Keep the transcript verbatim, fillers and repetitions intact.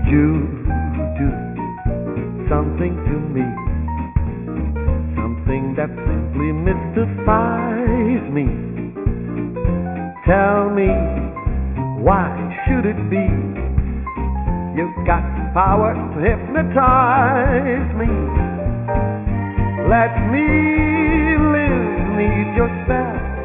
You do something to me, something that simply mystifies me. Tell me, why should it be? You've got power to hypnotize me. Let me live, need your spell.